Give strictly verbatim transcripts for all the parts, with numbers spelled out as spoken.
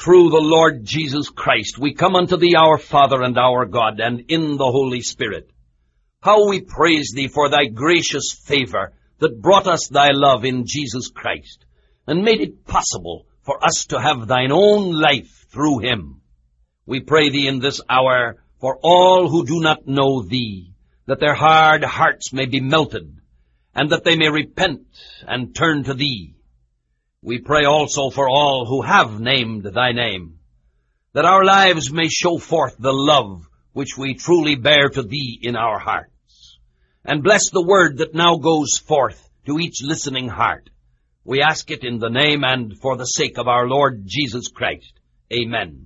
through the Lord Jesus Christ, we come unto thee, our Father and our God, and in the Holy Spirit. How we praise thee for thy gracious favor that brought us thy love in Jesus Christ, and made it possible for us to have thine own life through him. We pray thee in this hour for all who do not know thee, that their hard hearts may be melted, and that they may repent and turn to thee. We pray also for all who have named thy name, that our lives may show forth the love which we truly bear to thee in our hearts. And bless the word that now goes forth to each listening heart. We ask it in the name and for the sake of our Lord Jesus Christ. Amen.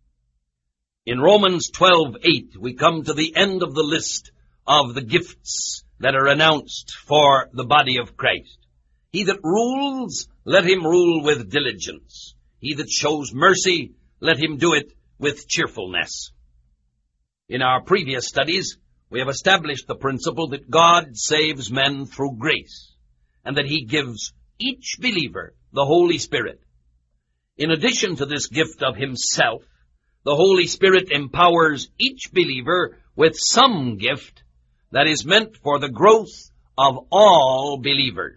In Romans twelve eight, we come to the end of the list of the gifts that are announced for the body of Christ. He that rules, let him rule with diligence. He that shows mercy, let him do it with cheerfulness. In our previous studies, we have established the principle that God saves men through grace, and that he gives each believer the Holy Spirit. In addition to this gift of himself, the Holy Spirit empowers each believer with some gift that is meant for the growth of all believers.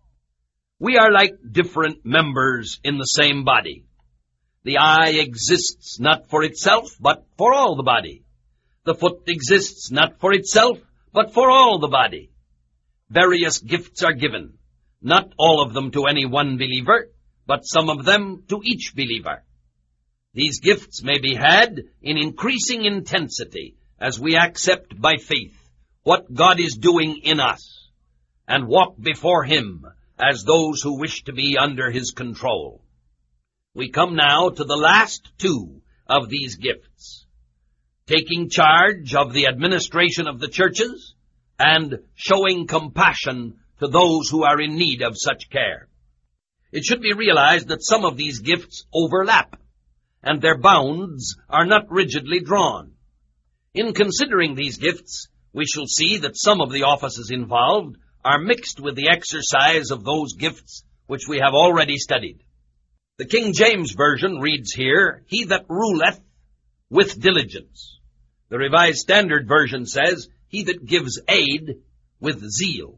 We are like different members in the same body. The eye exists not for itself, but for all the body. The foot exists not for itself, but for all the body. Various gifts are given, not all of them to any one believer, but some of them to each believer. These gifts may be had in increasing intensity as we accept by faith what God is doing in us and walk before him as those who wish to be under his control. We come now to the last two of these gifts, taking charge of the administration of the churches and showing compassion to those who are in need of such care. It should be realized that some of these gifts overlap, and their bounds are not rigidly drawn. In considering these gifts, we shall see that some of the offices involved are mixed with the exercise of those gifts which we have already studied. The King James Version reads here, he that ruleth with diligence. The Revised Standard Version says, he that gives aid with zeal.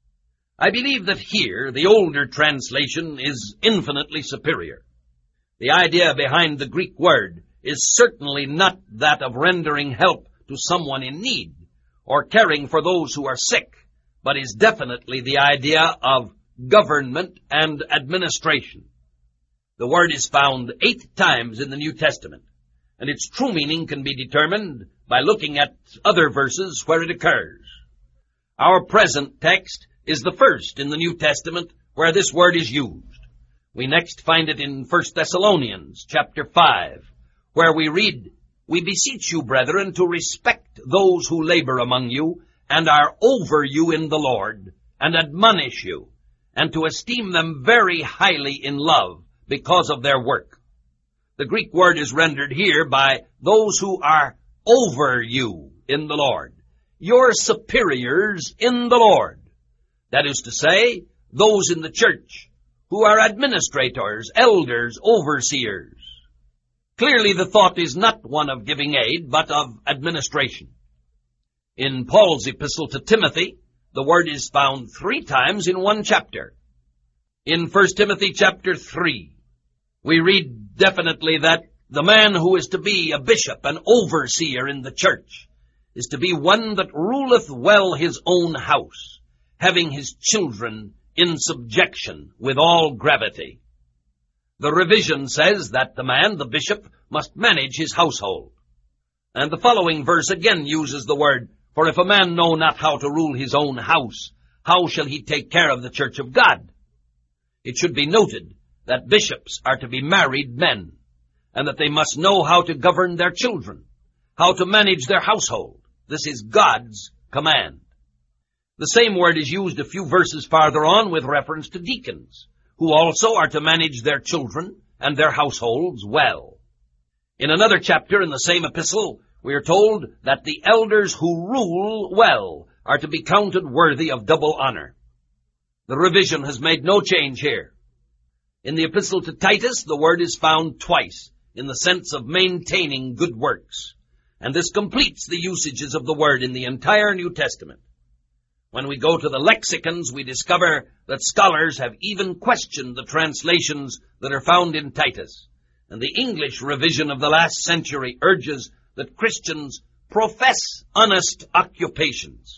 I believe that here the older translation is infinitely superior. The idea behind the Greek word is certainly not that of rendering help to someone in need or caring for those who are sick, but is definitely the idea of government and administration. The word is found eight times in the New Testament, and its true meaning can be determined by looking at other verses where it occurs. Our present text is the first in the New Testament where this word is used. We next find it in First Thessalonians chapter five, where we read, we beseech you, brethren, to respect those who labor among you and are over you in the Lord, and admonish you, and to esteem them very highly in love because of their work. The Greek word is rendered here by those who are over you in the Lord, your superiors in the Lord. That is to say, those in the church who are administrators, elders, overseers. Clearly the thought is not one of giving aid, but of administration. In Paul's epistle to Timothy, the word is found three times in one chapter. In First Timothy chapter three, we read definitely that the man who is to be a bishop, an overseer in the church, is to be one that ruleth well his own house, having his children in subjection with all gravity. The revision says that the man, the bishop, must manage his household. And the following verse again uses the word, for if a man know not how to rule his own house, how shall he take care of the church of God? It should be noted that bishops are to be married men, and that they must know how to govern their children, how to manage their household. This is God's command. The same word is used a few verses farther on with reference to deacons, who also are to manage their children and their households well. In another chapter in the same epistle, we are told that the elders who rule well are to be counted worthy of double honor. The revision has made no change here. In the epistle to Titus, the word is found twice in the sense of maintaining good works. And this completes the usages of the word in the entire New Testament. When we go to the lexicons, we discover that scholars have even questioned the translations that are found in Titus. And the English revision of the last century urges that Christians profess honest occupations.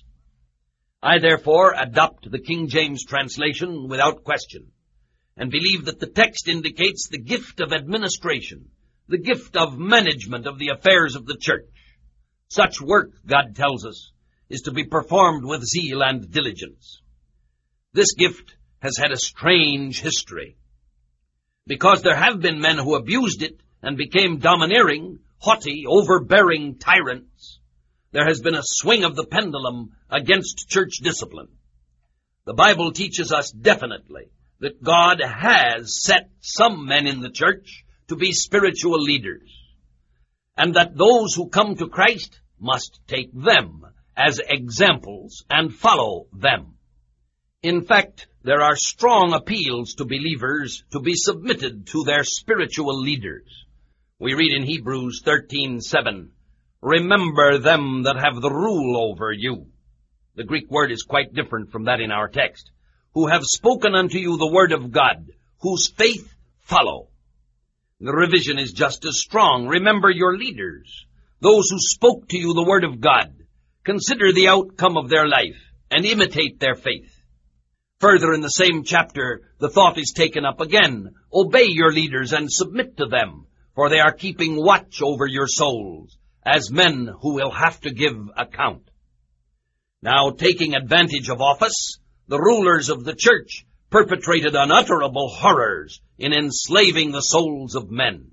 I therefore adopt the King James translation without question, and believe that the text indicates the gift of administration, the gift of management of the affairs of the church. Such work, God tells us, is to be performed with zeal and diligence. This gift has had a strange history, because there have been men who abused it and became domineering, haughty, overbearing tyrants. There has been a swing of the pendulum against church discipline. The Bible teaches us definitely that God has set some men in the church to be spiritual leaders, and that those who come to Christ must take them as examples and follow them. In fact, there are strong appeals to believers to be submitted to their spiritual leaders. We read in Hebrews thirteen seven, "Remember them that have the rule over you." The Greek word is quite different from that in our text. "Who have spoken unto you the word of God, whose faith follow." The revision is just as strong. Remember your leaders, those who spoke to you the word of God. Consider the outcome of their life and imitate their faith. Further in the same chapter, the thought is taken up again. Obey your leaders and submit to them, for they are keeping watch over your souls, as men who will have to give account. Now, taking advantage of office, the rulers of the church perpetrated unutterable horrors in enslaving the souls of men.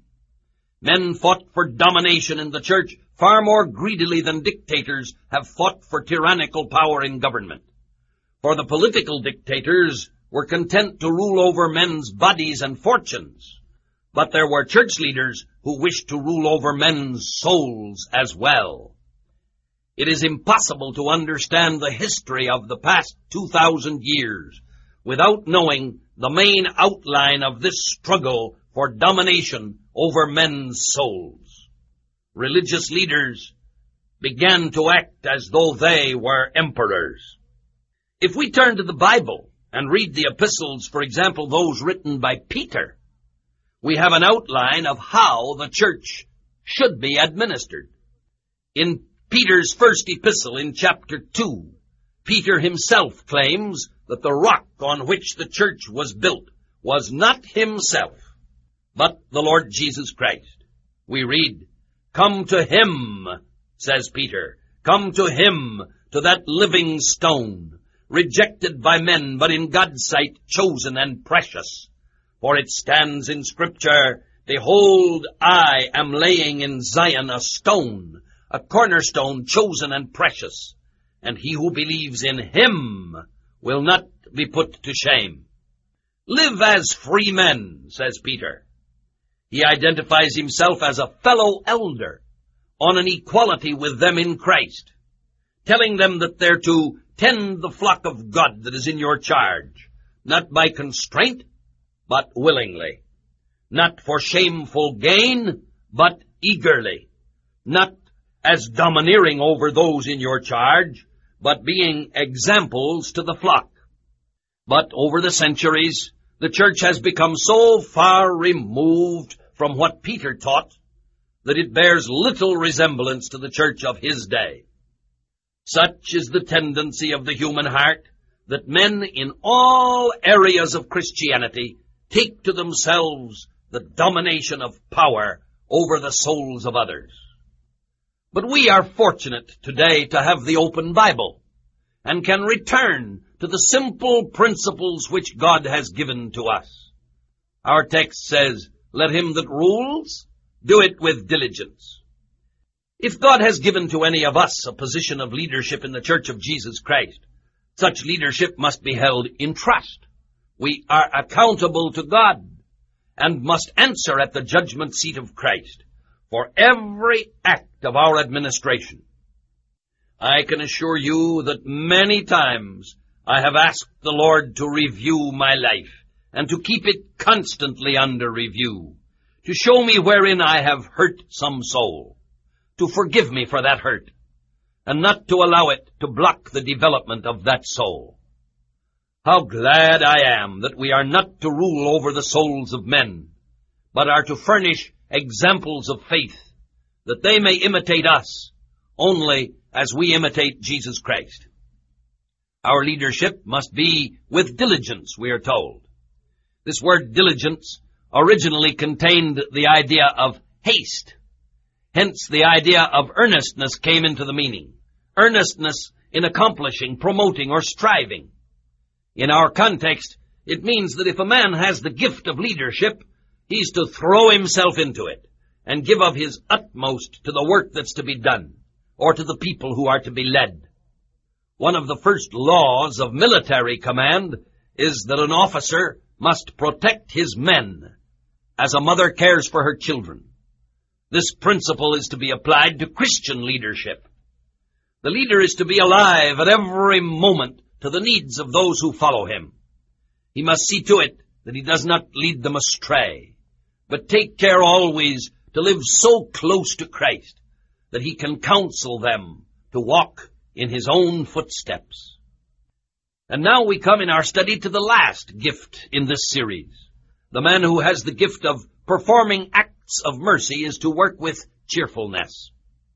Men fought for domination in the church far more greedily than dictators have fought for tyrannical power in government. For the political dictators were content to rule over men's bodies and fortunes, but there were church leaders who wished to rule over men's souls as well. It is impossible to understand the history of the past two thousand years without knowing the main outline of this struggle for domination over men's souls. Religious leaders began to act as though they were emperors. If we turn to the Bible and read the epistles, for example, those written by Peter, we have an outline of how the church should be administered. In Peter's first epistle in chapter two, Peter himself claims that the rock on which the church was built was not himself, but the Lord Jesus Christ. We read, "Come to him," says Peter, "come to him, to that living stone, rejected by men, but in God's sight chosen and precious. For it stands in Scripture, Behold, I am laying in Zion a stone, a cornerstone chosen and precious, and he who believes in him will not be put to shame." Live as free men, says Peter. He identifies himself as a fellow elder on an equality with them in Christ, telling them that they're to tend the flock of God that is in your charge, not by constraint, but willingly, not for shameful gain, but eagerly, not as domineering over those in your charge, but being examples to the flock. But over the centuries, the church has become so far removed from what Peter taught that it bears little resemblance to the church of his day. Such is the tendency of the human heart that men in all areas of Christianity take to themselves the domination of power over the souls of others. But we are fortunate today to have the open Bible and can return to the simple principles which God has given to us. Our text says, "Let him that rules do it with diligence." If God has given to any of us a position of leadership in the Church of Jesus Christ, such leadership must be held in trust. We are accountable to God and must answer at the judgment seat of Christ for every act of our administration. I can assure you that many times I have asked the Lord to review my life and to keep it constantly under review, to show me wherein I have hurt some soul, to forgive me for that hurt, and not to allow it to block the development of that soul. How glad I am that we are not to rule over the souls of men, but are to furnish examples of faith, that they may imitate us only as we imitate Jesus Christ. Our leadership must be with diligence, we are told. This word diligence originally contained the idea of haste. Hence, the idea of earnestness came into the meaning. Earnestness in accomplishing, promoting, or striving. In our context, it means that if a man has the gift of leadership, he's to throw himself into it and give of his utmost to the work that's to be done, or to the people who are to be led. One of the first laws of military command is that an officer must protect his men as a mother cares for her children. This principle is to be applied to Christian leadership. The leader is to be alive at every moment to the needs of those who follow him. He must see to it that he does not lead them astray, but take care always to live so close to Christ that he can counsel them to walk in his own footsteps. And now we come in our study to the last gift in this series. The man who has the gift of performing acts of mercy is to work with cheerfulness.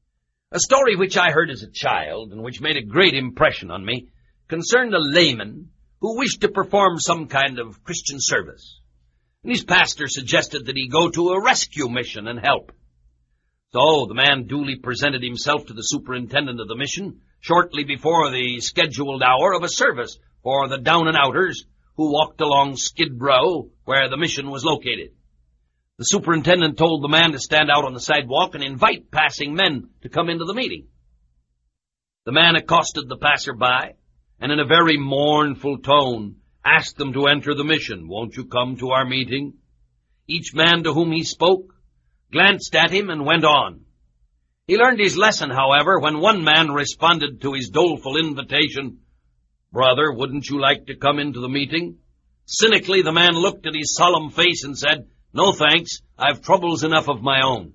A story which I heard as a child and which made a great impression on me concerned a layman who wished to perform some kind of Christian service. And his pastor suggested that he go to a rescue mission and help. So the man duly presented himself to the superintendent of the mission shortly before the scheduled hour of a service for the down-and-outers who walked along Skid Row where the mission was located. The superintendent told the man to stand out on the sidewalk and invite passing men to come into the meeting. The man accosted the passerby and in a very mournful tone asked them to enter the mission. "Won't you come to our meeting?" Each man to whom he spoke glanced at him and went on. He learned his lesson, however, when one man responded to his doleful invitation, "Brother, wouldn't you like to come into the meeting?" Cynically, the man looked at his solemn face and said, "No thanks, I've troubles enough of my own."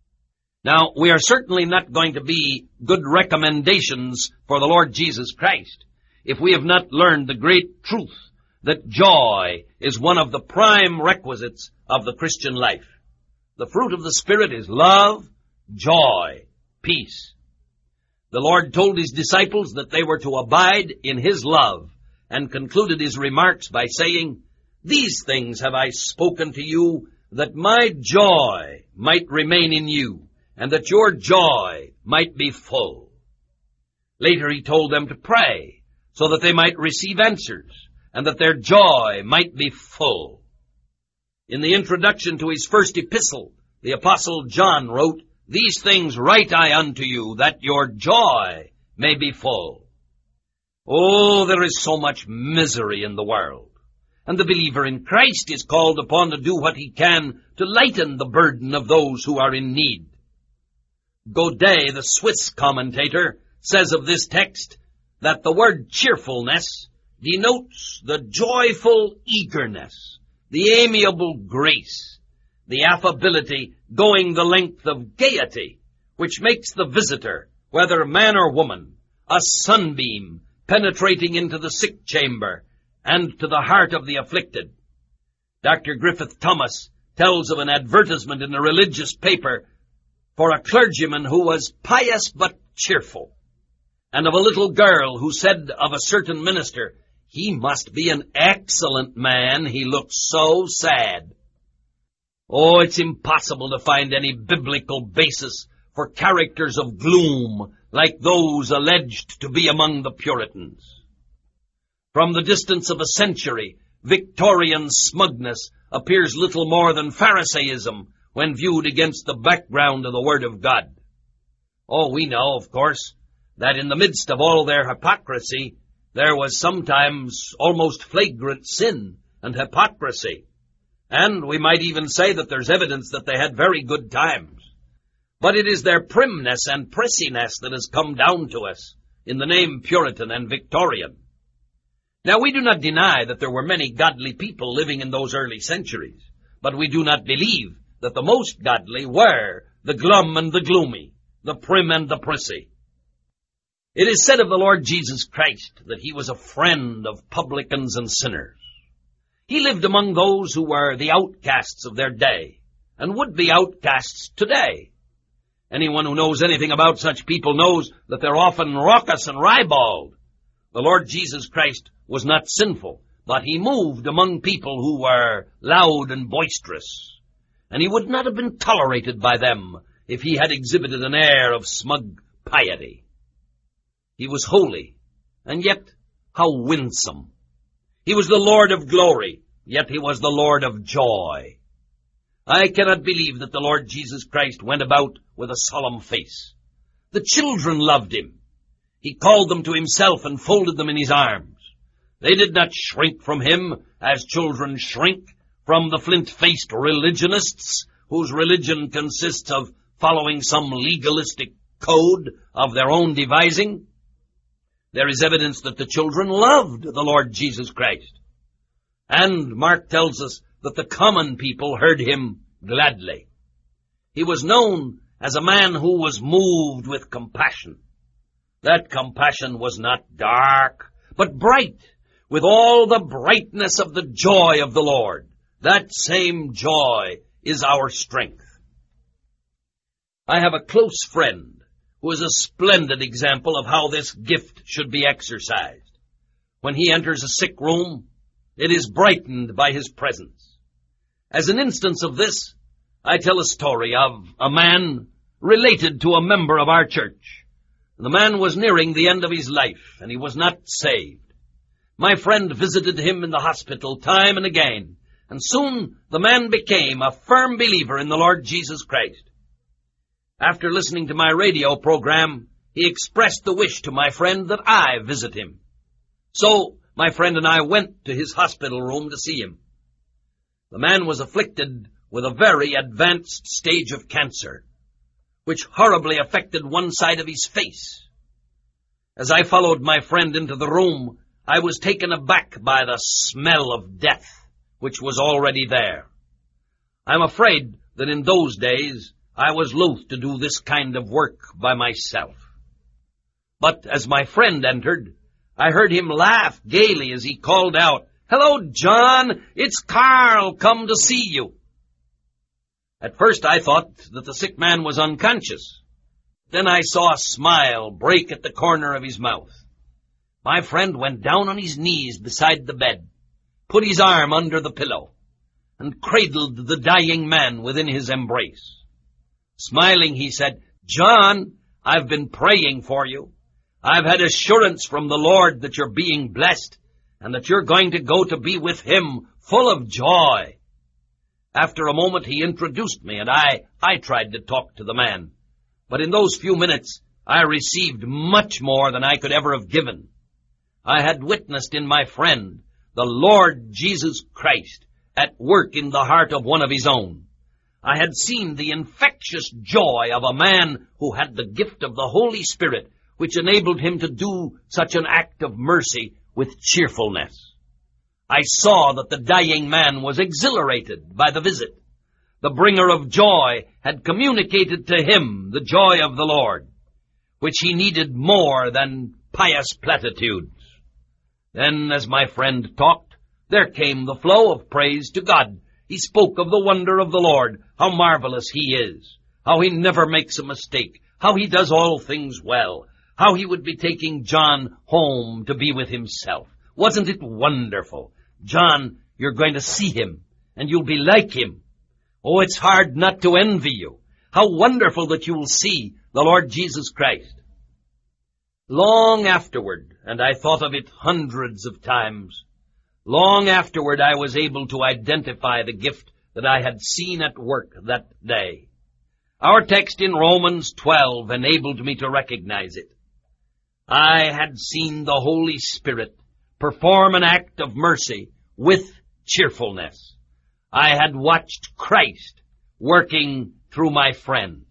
Now, we are certainly not going to be good recommendations for the Lord Jesus Christ if we have not learned the great truth that joy is one of the prime requisites of the Christian life. The fruit of the Spirit is love, joy, peace. The Lord told his disciples that they were to abide in his love and concluded his remarks by saying, "These things have I spoken to you, that my joy might remain in you, and that your joy might be full." Later he told them to pray, so that they might receive answers, and that their joy might be full. In the introduction to his first epistle, the Apostle John wrote, "These things write I unto you, that your joy may be full." Oh, there is so much misery in the world, and the believer in Christ is called upon to do what he can to lighten the burden of those who are in need. Godet, the Swiss commentator, says of this text that the word cheerfulness denotes the joyful eagerness, the amiable grace, the affability going the length of gaiety, which makes the visitor, whether man or woman, a sunbeam penetrating into the sick chamber and to the heart of the afflicted. Doctor Griffith Thomas tells of an advertisement in a religious paper for a clergyman who was pious but cheerful, and of a little girl who said of a certain minister, "He must be an excellent man, he looks so sad." Oh, it's impossible to find any biblical basis for characters of gloom like those alleged to be among the Puritans. From the distance of a century, Victorian smugness appears little more than Pharisaism when viewed against the background of the Word of God. Oh, we know, of course, that in the midst of all their hypocrisy, there was sometimes almost flagrant sin and hypocrisy. And we might even say that there's evidence that they had very good times. But it is their primness and pressiness that has come down to us in the name Puritan and Victorian. Now, we do not deny that there were many godly people living in those early centuries, but we do not believe that the most godly were the glum and the gloomy, the prim and the prissy. It is said of the Lord Jesus Christ that he was a friend of publicans and sinners. He lived among those who were the outcasts of their day and would be outcasts today. Anyone who knows anything about such people knows that they're often raucous and ribald. The Lord Jesus Christ was not sinful, but he moved among people who were loud and boisterous, and he would not have been tolerated by them if he had exhibited an air of smug piety. He was holy, and yet how winsome. He was the Lord of glory, yet he was the Lord of joy. I cannot believe that the Lord Jesus Christ went about with a solemn face. The children loved him. He called them to himself and folded them in his arms. They did not shrink from him as children shrink from the flint-faced religionists whose religion consists of following some legalistic code of their own devising. There is evidence that the children loved the Lord Jesus Christ. And Mark tells us that the common people heard him gladly. He was known as a man who was moved with compassion. That compassion was not dark, but bright, with all the brightness of the joy of the Lord. That same joy is our strength. I have a close friend who is a splendid example of how this gift should be exercised. When he enters a sick room, it is brightened by his presence. As an instance of this, I tell a story of a man related to a member of our church. The man was nearing the end of his life, and he was not saved. My friend visited him in the hospital time and again, and soon the man became a firm believer in the Lord Jesus Christ. After listening to my radio program, he expressed the wish to my friend that I visit him. So my friend and I went to his hospital room to see him. The man was afflicted with a very advanced stage of cancer, which horribly affected one side of his face. As I followed my friend into the room, I was taken aback by the smell of death, which was already there. I'm afraid that in those days I was loath to do this kind of work by myself. But as my friend entered, I heard him laugh gaily as he called out, "Hello, John, it's Carl come to see you." At first I thought that the sick man was unconscious. Then I saw a smile break at the corner of his mouth. My friend went down on his knees beside the bed, put his arm under the pillow, and cradled the dying man within his embrace. Smiling, he said, "John, I've been praying for you. I've had assurance from the Lord that you're being blessed and that you're going to go to be with him full of joy." After a moment, he introduced me, and I, I tried to talk to the man. But in those few minutes, I received much more than I could ever have given. I had witnessed in my friend the Lord Jesus Christ at work in the heart of one of his own. I had seen the infectious joy of a man who had the gift of the Holy Spirit, which enabled him to do such an act of mercy with cheerfulness. I saw that the dying man was exhilarated by the visit. The bringer of joy had communicated to him the joy of the Lord, which he needed more than pious platitudes. Then, as my friend talked, there came the flow of praise to God. He spoke of the wonder of the Lord, how marvelous he is, how he never makes a mistake, how he does all things well, how he would be taking John home to be with himself. Wasn't it wonderful? John, you're going to see him, and you'll be like him. Oh, it's hard not to envy you. How wonderful that you will see the Lord Jesus Christ. Long afterward, and I thought of it hundreds of times, long afterward I was able to identify the gift that I had seen at work that day. Our text in Romans twelve enabled me to recognize it. I had seen the Holy Spirit perform an act of mercy with cheerfulness. I had watched Christ working through my friend.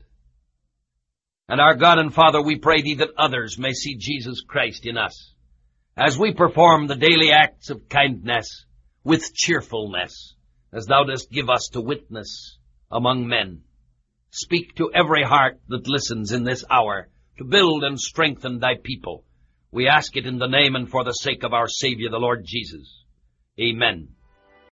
And our God and Father, we pray Thee that others may see Jesus Christ in us, as we perform the daily acts of kindness with cheerfulness, as Thou dost give us to witness among men. Speak to every heart that listens in this hour to build and strengthen thy people. We ask it in the name and for the sake of our Savior, the Lord Jesus. Amen.